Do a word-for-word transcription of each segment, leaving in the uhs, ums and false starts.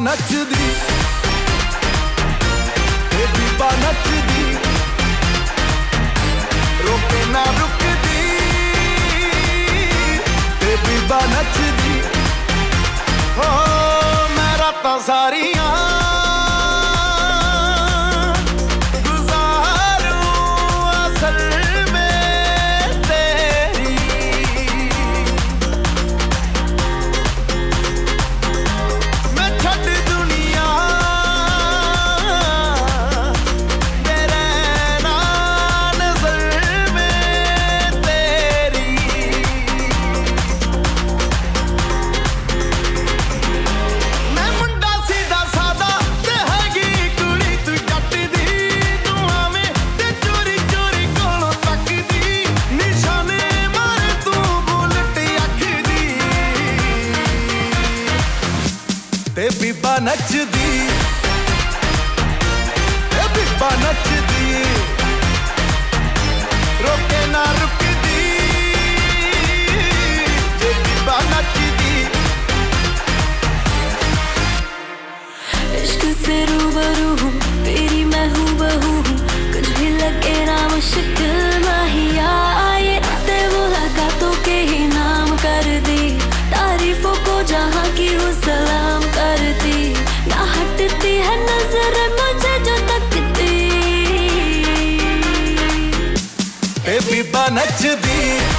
नचदी ए बीबा नचदी रोके ना रुकदी ए बीबा नचदी हो मैं रातां सारियां ते बीबा नचदी ते बीबा नचदी रोके ना रुकदी ते बीबा नचदी इश्क से रूबरू हूँ तेरी मैं हूँ बहू हूँ कुछ भी लगे ना मुश्किल माहिया ये ते मुलाकातों के ही नाम कर दी तारीफों को जहाँ की हूँ सलाम करती ना हटती है नजर मुझे जो तकती ए बीबा नचदी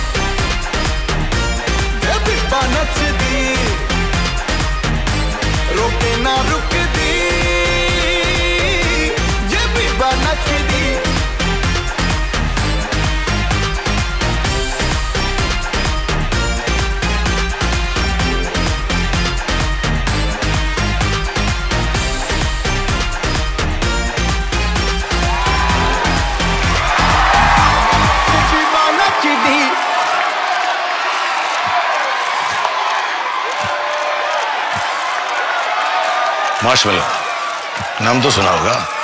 ए बीबा नचदी रोके ना रुकदी ये बीबा नचदी मार्शमेलो नाम तो सुना होगा।